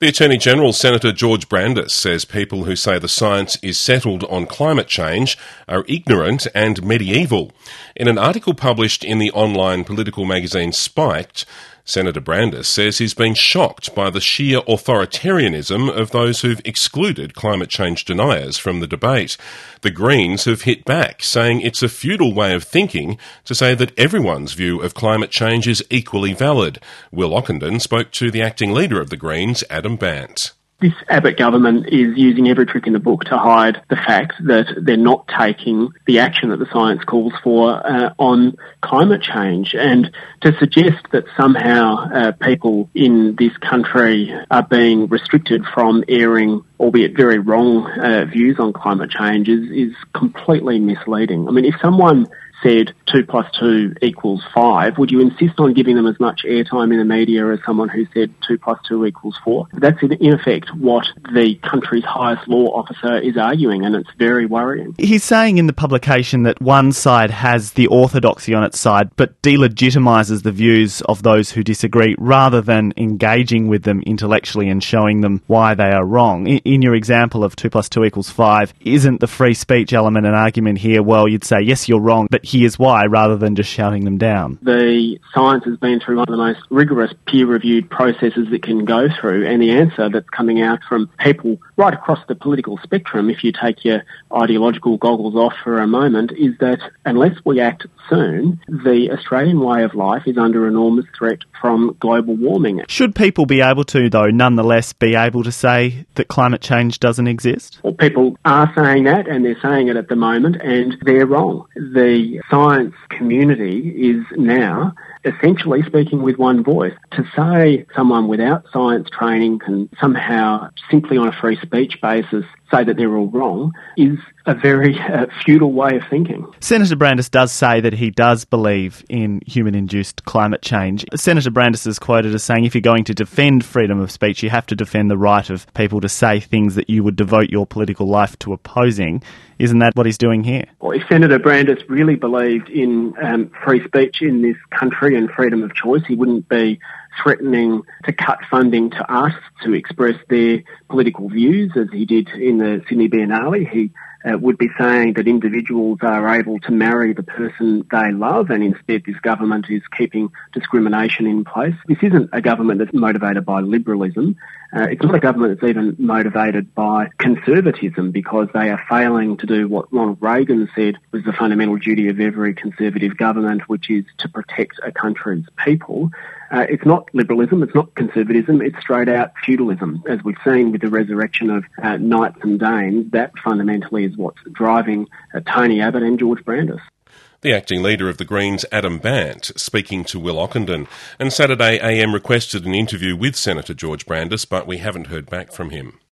The Attorney-General, Senator George Brandis, says people who say the science is settled on climate change are ignorant and medieval. In an article published in the online political magazine Spiked, Senator Brandis says he's been shocked by the sheer authoritarianism of those who've excluded climate change deniers from the debate. The Greens have hit back, saying it's a feudal way of thinking to say that everyone's view of climate change is equally valid. Will Ockenden spoke to the acting leader of the Greens, Adam Bandt. This Abbott government is using every trick in the book to hide the fact that they're not taking the action that the science calls for on climate change, and to suggest that somehow people in this country are being restricted from airing, albeit very wrong, views on climate change is completely misleading. I mean, if someone said 2 + 2 = 5, would you insist on giving them as much airtime in the media as someone who said 2 + 2 = 4? That's in effect what the country's highest law officer is arguing, and it's very worrying. He's saying in the publication that one side has the orthodoxy on its side, but delegitimises the views of those who disagree, rather than engaging with them intellectually and showing them why they are wrong. In your example of 2 + 2 = 5, isn't the free speech element an argument here? Well, you'd say, yes, you're wrong, but here's why, rather than just shouting them down. The science has been through one of the most rigorous peer-reviewed processes it can go through, and the answer that's coming out from people right across the political spectrum, if you take your ideological goggles off for a moment, is that unless we act soon, the Australian way of life is under enormous threat from global warming. Should people be able to, though, nonetheless be able to say that climate change doesn't exist? Well, people are saying that, and they're saying it at the moment, and they're wrong. The science community is now essentially speaking with one voice. To say someone without science training can somehow, simply on a free speech basis, say that they're all wrong is a very feudal way of thinking. Senator Brandis does say that he does believe in human-induced climate change. Senator Brandis is quoted as saying, if you're going to defend freedom of speech, you have to defend the right of people to say things that you would devote your political life to opposing. Isn't that what he's doing here? Well, if Senator Brandis really believed in free speech in this country and freedom of choice, he wouldn't be threatening to cut funding to us to express their political views, as he did in the Sydney Biennale. He would be saying that individuals are able to marry the person they love, and instead this government is keeping discrimination in place. This isn't a government that's motivated by liberalism. It's not a government that's even motivated by conservatism, because they are failing to do what Ronald Reagan said was the fundamental duty of every conservative government, which is to protect a country's people. It's not liberalism, it's not conservatism, it's straight out feudalism. As we've seen with the resurrection of knights and dames, that fundamentally is what's driving Tony Abbott and George Brandis. The acting leader of the Greens, Adam Bandt, speaking to Will Ockenden. And Saturday AM requested an interview with Senator George Brandis, but we haven't heard back from him.